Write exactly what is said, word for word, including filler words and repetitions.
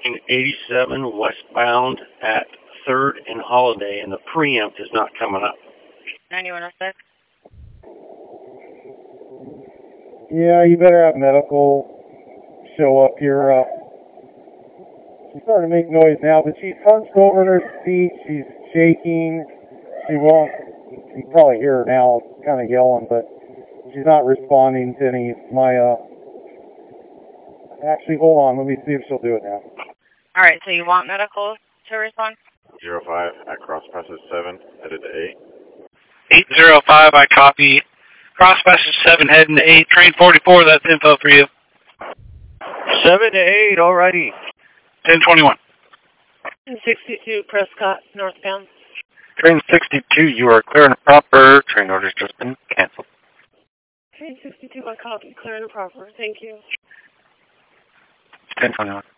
train eighty-seven westbound at third and Holiday, and the preempt is not coming up. ninety-one oh six. Yeah, you better have medical show up here. Uh, she's starting to make noise now, but she's hunched over in her seat. She's shaking. She won't. You can probably hear her now, kind of yelling, but she's not responding to any of my, uh... Actually, hold on. Let me see if she'll do it now. All right, so you want medical to respond? Zero five at cross passes seven, headed to eight. eight zero five, I copy. Cross passes seven, heading to eight. Train forty-four, that's info for you. seven to eight, alrighty. ten twenty-one. sixty-two Prescott, northbound. Train sixty-two, you are clear and proper. Train order's just been canceled. Train sixty-two, I copy. Clear and proper. Thank you. ten twenty-one.